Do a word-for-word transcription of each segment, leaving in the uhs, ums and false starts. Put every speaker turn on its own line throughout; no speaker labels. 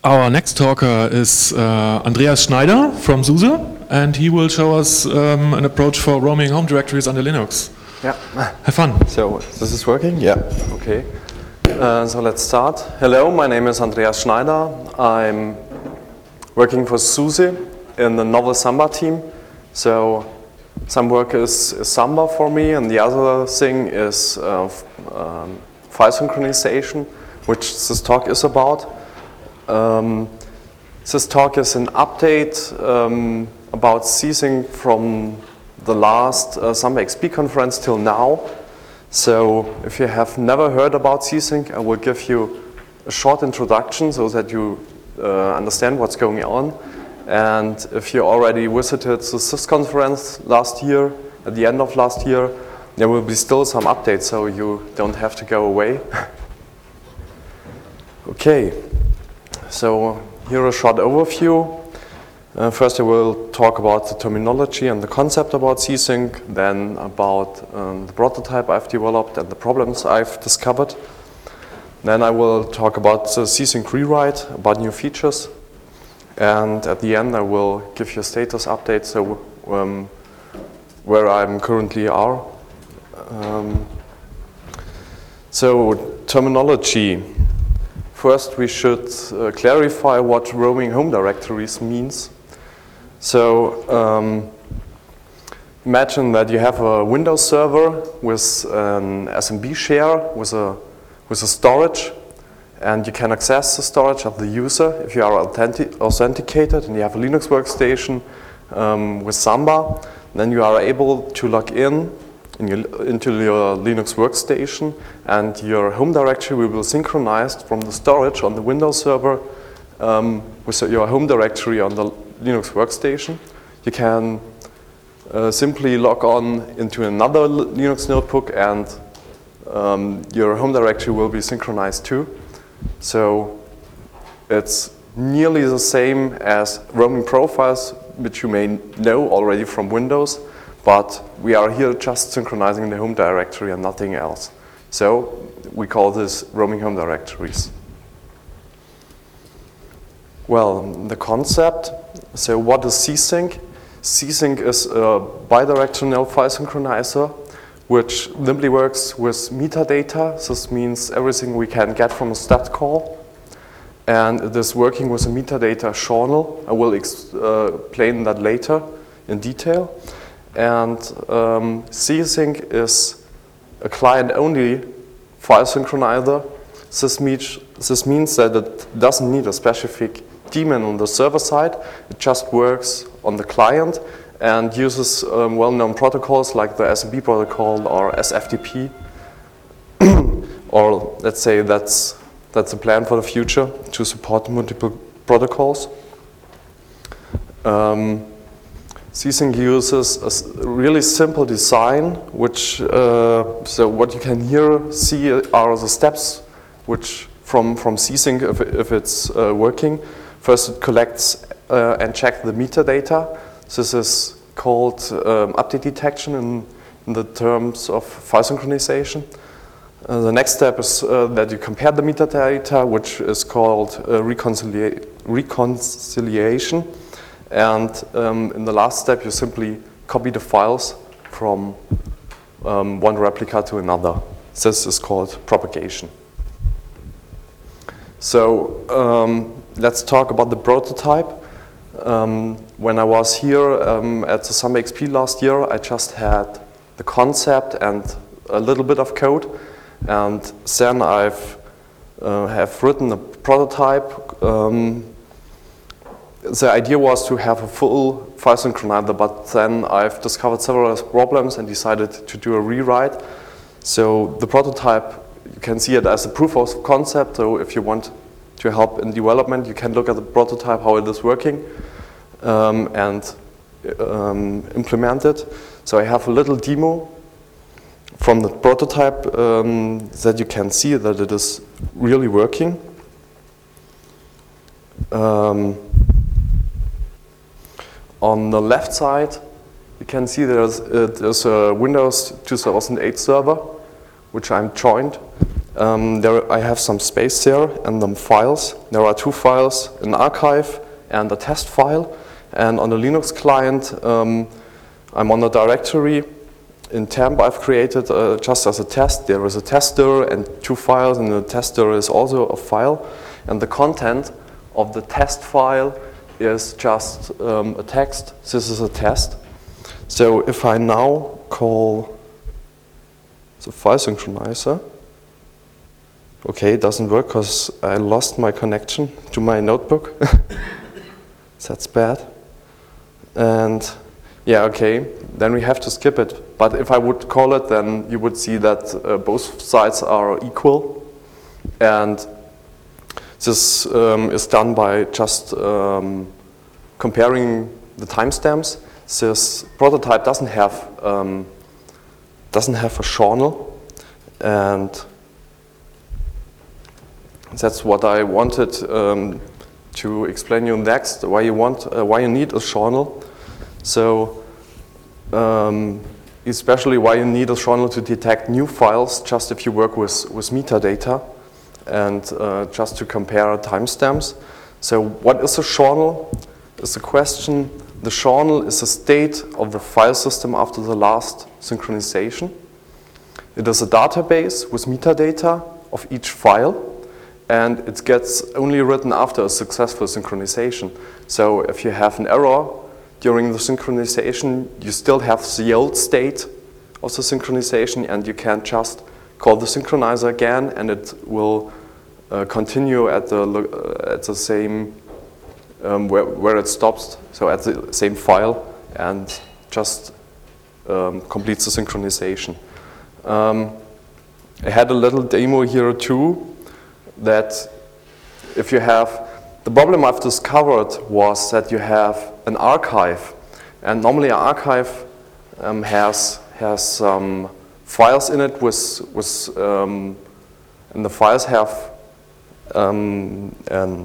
Our next talker is uh, Andreas Schneider from SUSE, and he will show us um, an approach for roaming home directories under Linux.
Yeah.
Have fun.
So, this is working? Yeah. Okay. Uh, so, let's start. Hello, my name is Andreas Schneider. I'm working for SUSE in the novel Samba team. So, some work is, is Samba for me, and the other thing is uh, um, file synchronization, which this talk is about. Um, this talk is an update um, about ceasing from the last uh, Samba X P conference till now. So if you have never heard about ceasing, I will give you a short introduction so that you uh, understand what's going on. And if you already visited the SIS conference last year, at the end of last year, there will be still some updates, so you don't have to go away. Okay. So here a short overview. Uh, first I will talk about the terminology and the concept about ceasing, then about um, the prototype I've developed and the problems I've discovered. Then I will talk about the ceasing rewrite, about new features, and at the end I will give you a status update, so um, where I'm currently are. Um, so terminology. First, we should uh, clarify what roaming home directories means. So, um, imagine that you have a Windows server with an S M B share, with a, with a storage, and you can access the storage of the user if you are authentic authenticated and you have a Linux workstation um, with Samba. Then you are able to log in In your, into your Linux workstation, and your home directory will be synchronized from the storage on the Windows server um, with your home directory on the Linux workstation. You can uh, simply log on into another Linux notebook, and um, your home directory will be synchronized too. So it's nearly the same as roaming profiles, which you may know already from Windows. But we are here just synchronizing the home directory and nothing else. So we call this roaming home directories. Well, the concept, so what is csync? Csync is a bidirectional file synchronizer which simply works with metadata. This means everything we can get from a stat call. And it is working with a metadata journal. I will explain that later in detail. And um, csync is a client-only file synchronizer. This, means, this means that it doesn't need a specific daemon on the server side. It just works on the client and uses um, well-known protocols like the S M B protocol or S F T P. Or let's say that's, that's a plan for the future, to support multiple protocols. Um, Csync uses a really simple design, which, uh, so what you can here see are the steps which from, from csync if, if it's uh, working. First it collects uh, and checks the metadata. This is called um, update detection in, in the terms of file synchronization. Uh, the next step is uh, that you compare the metadata, which is called uh, reconcilia reconciliation. And um, in the last step, you simply copy the files from um, one replica to another. This is called propagation. So um, let's talk about the prototype. Um, when I was here um, at the Samba X P last year, I just had the concept and a little bit of code. And then I've uh, have written a prototype. Um, The idea was to have a full file synchronizer, but then I've discovered several problems and decided to do a rewrite. So the prototype, you can see it as a proof of concept. So if you want to help in development, you can look at the prototype, how it is working, um, and um, implement it. So I have a little demo from the prototype um, that you can see that it is really working. Um, On the left side, you can see there's, uh, there's a Windows two thousand eight server, which I'm joined. Um, there I have some space there and the files. There are two files, an archive and a test file. And on the Linux client, um, I'm on a directory. In temp, I've created uh, just as a test. There is a tester and two files, and the tester is also a file. And the content of the test file is just um, a text. This is a test. So if I now call the file synchronizer, okay, it doesn't work because I lost my connection to my notebook. That's bad. And yeah, okay, then we have to skip it. But if I would call it, then you would see that uh, both sides are equal. And this um, is done by just um, comparing the timestamps. This prototype doesn't have um, doesn't have a journal, and that's what I wanted um, to explain you next. Why you want uh, why you need a journal. So, um, especially why you need a journal to detect new files, just if you work with, with metadata, and uh, just to compare timestamps. So what is a journal? Is the question. The journal is a state of the file system after the last synchronization. It is a database with metadata of each file, and it gets only written after a successful synchronization. So if you have an error during the synchronization, you still have the old state of the synchronization, and you can just call the synchronizer again, and it will uh, continue at the uh, at the same um, where where it stops, so at the same file, and just um, completes the synchronization. Um, I had a little demo here too. That if you have the problem I've discovered was that you have an archive, and normally an archive um, has has um, files in it with with um, and the files have um, an,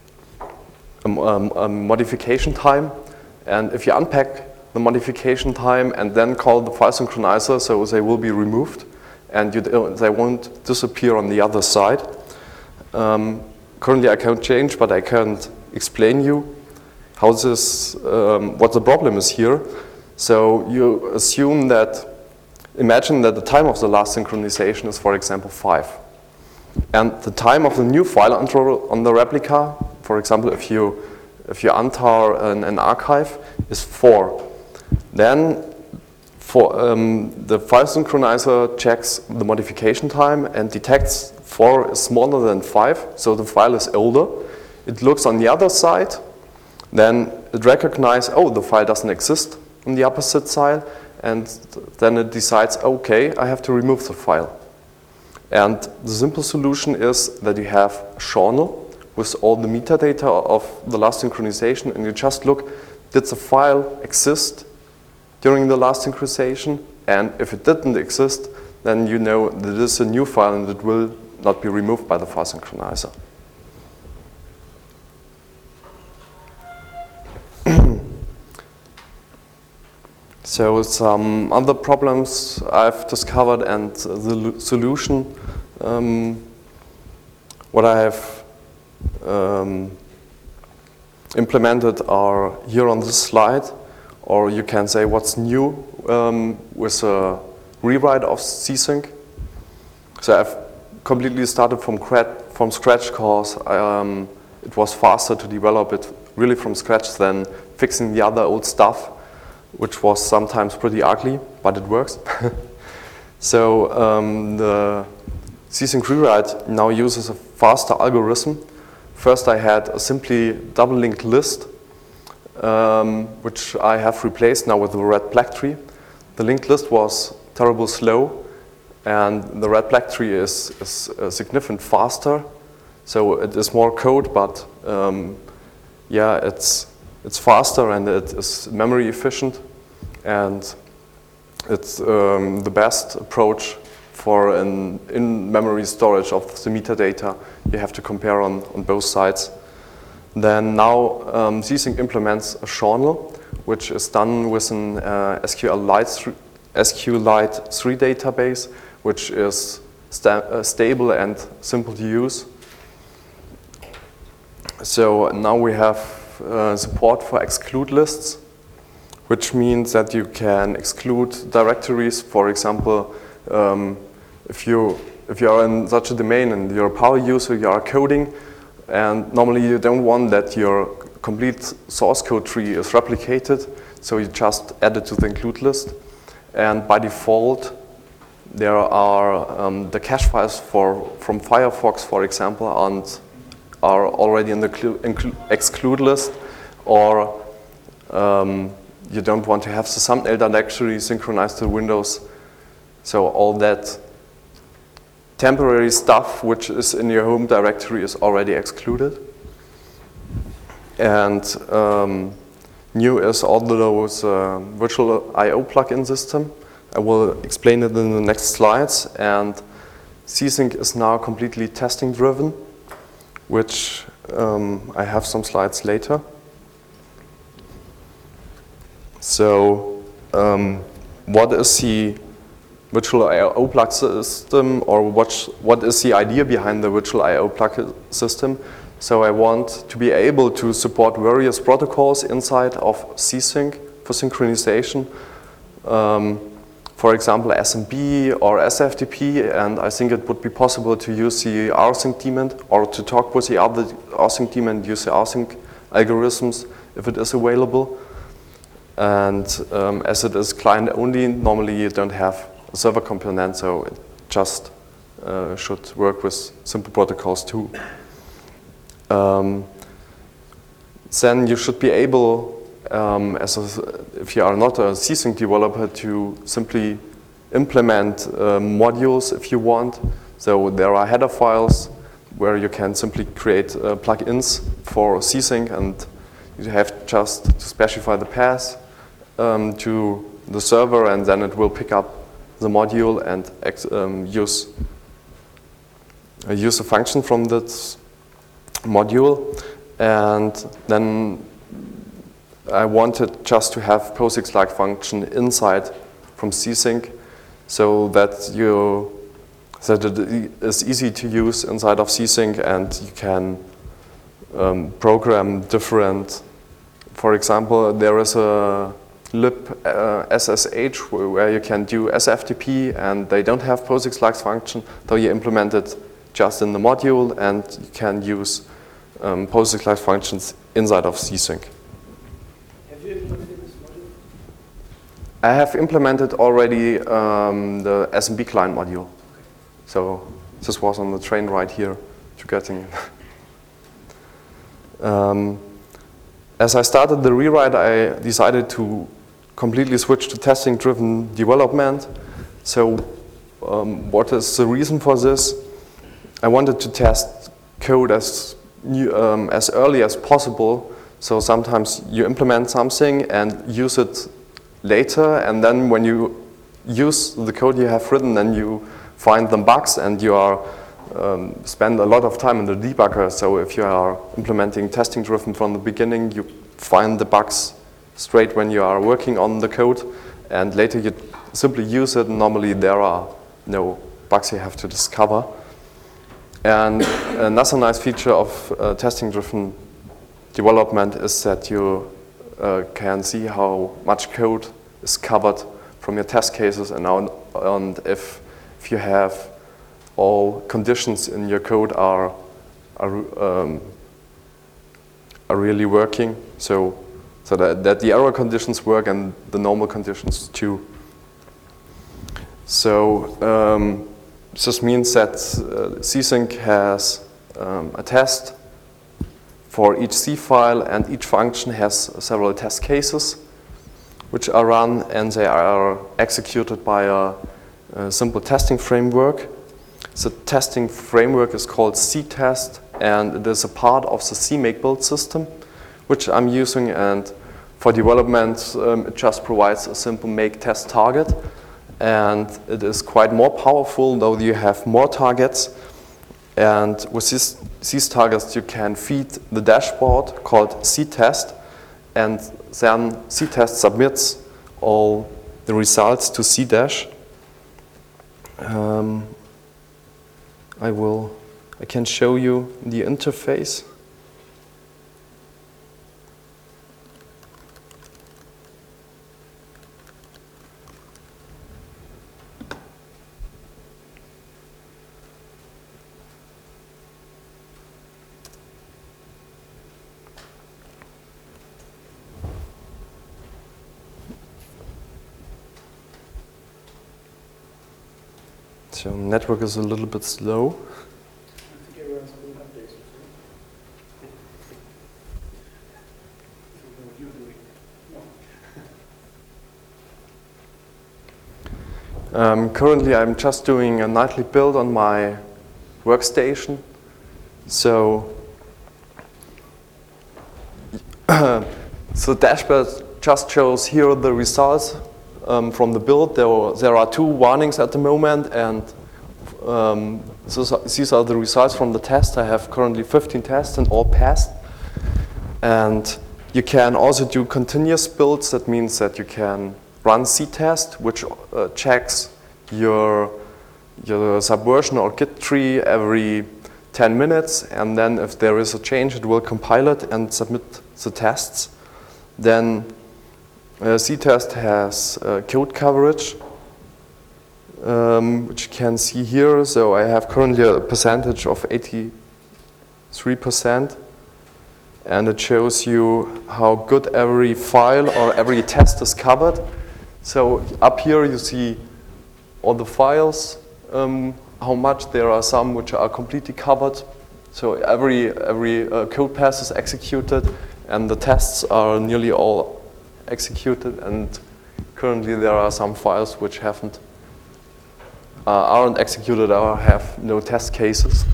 um, um, a modification time, and if you unpack the modification time and then call the file synchronizer, so they will be removed, and you, they won't disappear on the other side. Um, currently I can't change, but I can't explain you how this, um, what the problem is here. So you assume that, imagine that the time of the last synchronization is, for example, five. And the time of the new file on the replica, for example, if you, if you untar an, an archive, is four. Then for, um, the file synchronizer checks the modification time and detects four is smaller than five, so the file is older. It looks on the other side, then it recognizes, oh, the file doesn't exist on the opposite side, and then it decides, okay, I have to remove the file. And the simple solution is that you have a journal with all the metadata of the last synchronization, and you just look, did the file exist during the last synchronization? And if it didn't exist, then you know that it is a new file and it will not be removed by the file synchronizer. So some other problems I've discovered and the solution, um, what I have um, implemented are here on this slide, or you can say what's new um, with a rewrite of C-Sync. So I've completely started from, from scratch because um, it was faster to develop it really from scratch than fixing the other old stuff, which was sometimes pretty ugly, but it works. So um, the C-Sync rewrite now uses a faster algorithm. First I had a simply double linked list, um, which I have replaced now with the red black tree. The linked list was terrible slow, and the red black tree is, is uh, significantly faster. So it is more code, but um, yeah, it's it's faster and it is memory efficient, and it's um, the best approach for an in-memory storage of the metadata. You have to compare on, on both sides. Then now um, C-Sync implements a journal, which is done with an uh, SQLite SQLite three database, which is sta uh, stable and simple to use. So now we have uh, support for exclude lists, which means that you can exclude directories. For example, um, if you if you are in such a domain and you're a power user, you are coding, and normally you don't want that your complete source code tree is replicated, so you just add it to the include list. And by default, there are um, the cache files for from Firefox, for example, and are already in the exclude list, or um, you don't want to have the thumbnail directory synchronized to Windows. So all that temporary stuff which is in your home directory is already excluded. And um, new is all those uh, virtual I O plugin system. I will explain it in the next slides. And C-Sync is now completely testing driven, which um, I have some slides later. So um, what is the virtual I O plug system, or what, what is the idea behind the virtual I O plug system? So I want to be able to support various protocols inside of C-Sync for synchronization. Um, for example, S M B or S F T P, and I think it would be possible to use the rsync daemon or to talk with the other rsync daemon and use the rsync algorithms if it is available. And um, as it is client only, normally you don't have a server component, so it just uh, should work with simple protocols too. Um, then you should be able, um, as a, if you are not a C-Sync developer, to simply implement uh, modules if you want. So there are header files where you can simply create uh, plugins for C-Sync, and you have just to specify the path um, to the server, and then it will pick up the module and ex um, use, uh, use a function from that module. And then I wanted just to have POSIX-like function inside from C-Sync, so that you that it is easy to use inside of C-Sync, and you can um, program different. For example, there is a lib uh, S S H where you can do S F T P, and they don't have POSIX-like function, though you implement it just in the module, and you can use um, POSIX-like functions inside of C-Sync.
Have you implemented this module?
I have implemented already um, the S M B client module. Okay. So this was on the train right here to Göttingen. um, as I started the rewrite, I decided to completely switch to testing-driven development. So um, what is the reason for this? I wanted to test code as new, um, as early as possible. So sometimes you implement something and use it later, and then when you use the code you have written, then you find the bugs, and you are um, spend a lot of time in the debugger. So if you are implementing testing-driven from the beginning, you find the bugs straight when you are working on the code, and later you simply use it. Normally there are no bugs you have to discover. And another nice feature of uh, testing-driven development is that you uh, can see how much code is covered from your test cases, and, on, and if, if you have all conditions in your code are, are, um, are really working. So So that, that the error conditions work and the normal conditions too. So um, this means that uh, C-Sync has um, a test for each C file, and each function has several test cases which are run, and they are executed by a, a simple testing framework. The testing framework is called C-Test, and it is a part of the CMake build system, which I'm using, and for development um, it just provides a simple make test target, and it is quite more powerful, though you have more targets. And with this, these targets you can feed the dashboard called C-Test, and then C-Test submits all the results to C-Dash. Um, I will, I can show you the interface. So network is a little bit slow.
I think everyone's doing updates. So what you're doing. No.
Um, currently I'm just doing a nightly build on my workstation. So, so the dashboard just shows here the results um, from the build. There are, there are two warnings at the moment, and um, so, so these are the results from the test. I have currently fifteen tests and all passed. And you can also do continuous builds. That means that you can run C-test, which uh, checks your, your subversion or Git tree every ten minutes, and then if there is a change, it will compile it and submit the tests. Then uh, C-test has uh, code coverage, um, which you can see here. So I have currently a percentage of eighty-three percent. And it shows you how good every file or every test is covered. So up here you see all the files, um, how much there are some which are completely covered. So every, every uh, code pass is executed, and the tests are nearly all executed, and currently there are some files which haven't, uh, aren't executed or have no test cases.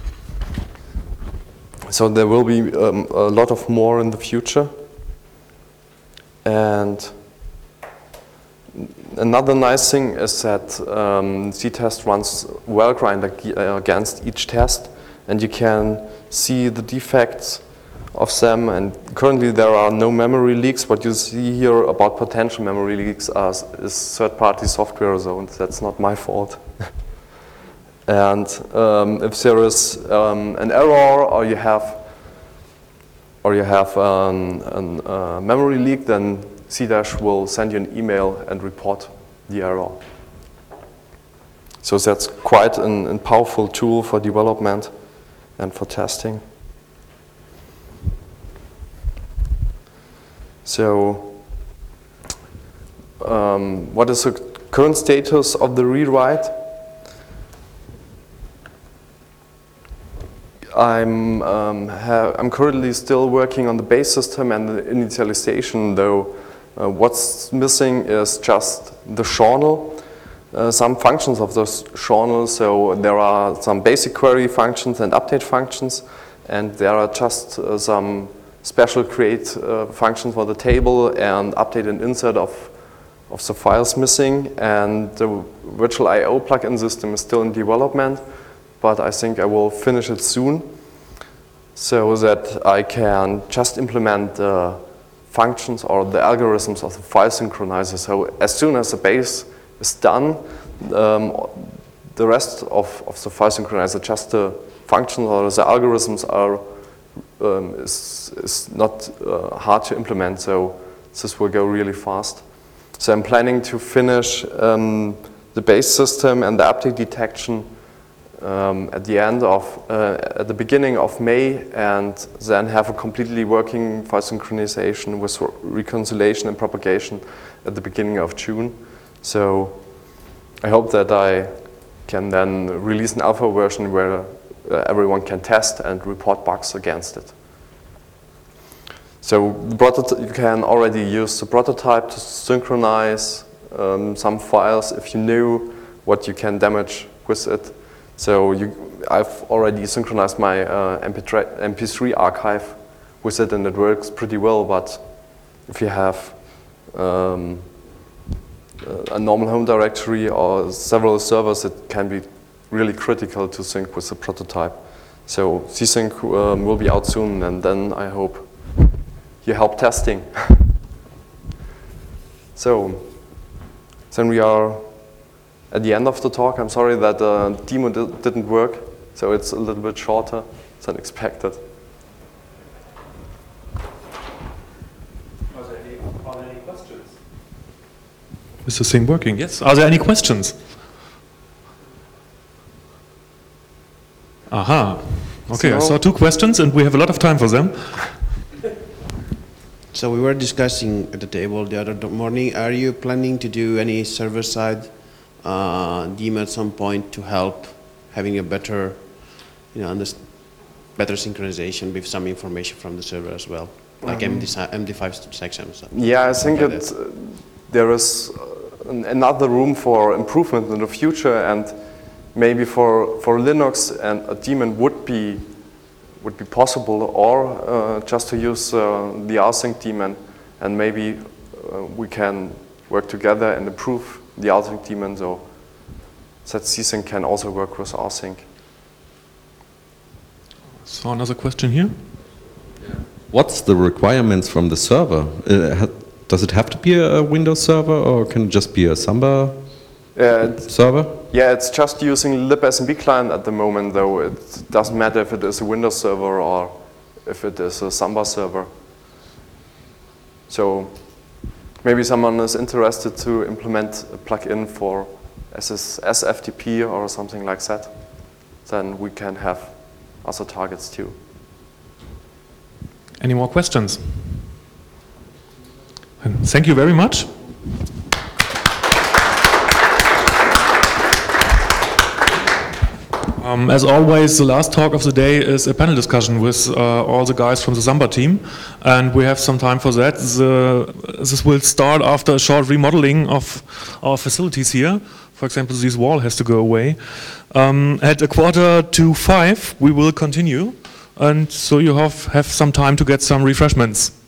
So there will be um, a lot of more in the future. And another nice thing is that um, C-test runs well-grind against each test, and you can see the defects of them. And currently there are no memory leaks. What you see here about potential memory leaks are, is third-party software, so that's not my fault. And um, if there is um, an error, or you have, or you have um, a uh, memory leak, then C dash will send you an email and report the error. So that's quite an, a powerful tool for development and for testing. So, um, what is the current status of the rewrite? I'm, um, have, I'm currently still working on the base system and the initialization, though uh, what's missing is just the journal, uh, some functions of the journal. So there are some basic query functions and update functions, and there are just uh, some special create uh, functions for the table and update and insert of, of the files missing. And the virtual I O plugin system is still in development, but I think I will finish it soon so that I can just implement the functions or the algorithms of the file synchronizer. So as soon as the base is done, um, the rest of, of the file synchronizer, just the functions or the algorithms are um, is, is not uh, hard to implement, so this will go really fast. So I'm planning to finish um, the base system and the update detection Um, at the end of, uh, at the beginning of May, and then have a completely working file synchronization with reconciliation and propagation at the beginning of June. So I hope that I can then release an alpha version where uh, everyone can test and report bugs against it. So the you can already use the prototype to synchronize um, some files if you knew what you can damage with it. So you, I've already synchronized my uh, M P three archive with it, and it works pretty well. But if you have um, a normal home directory or several servers, it can be really critical to sync with the prototype. So C-Sync um, will be out soon, and then I hope you help testing. So then we are at the end of the talk. I'm sorry that the uh, demo didn't work. So it's a little bit shorter than expected.
Are there any, are there any questions? Is this thing working? Yes. Are there any questions? Aha. Okay,
So-
I saw two questions and we have a lot of time for them.
So we were discussing at the table the other morning, are you planning to do any server-side uh, daemon at some point to help having a better, you know, underst- better synchronization with some information from the server as well, like M D, M D five sections?
Yeah, I think
Like
it, uh, there is uh, an, another room for improvement in the future, and maybe for, for Linux and a daemon would be would be possible, or uh, just to use uh, the rsync daemon, and maybe uh, we can work together and improve the rsync daemon so that csync can also work with rsync.
So another question here.
What's the requirements from the server? Uh, ha does it have to be a Windows server, or can it just be a Samba
Uh, it's-
server?
Yeah, it's just using libsmb client at the moment, though. It doesn't matter if it is a Windows server or if it is a Samba server. So maybe someone is interested to implement a plugin for S F T P or something like that. Then we can have other targets too.
Any more questions? And thank you very much. Um, as always, the last talk of the day is a panel discussion with uh, all the guys from the Samba team, and we have some time for that. The, this will start after a short remodeling of our facilities here. For example, this wall has to go away. Um, at a quarter to five, we will continue, and so you have, have some time to get some refreshments.